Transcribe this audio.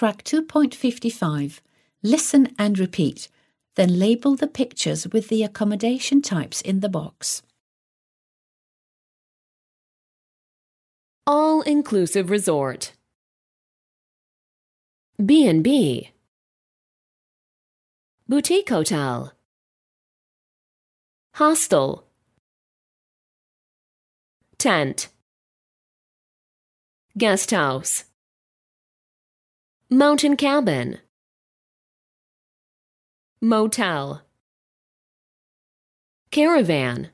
track 2.55, listen and repeat, then label the pictures with the accommodation types in the box. All-inclusive resort. B&B. Boutique hotel. Hostel. Tent. Guest house. Mountain cabin. Motel. Caravan.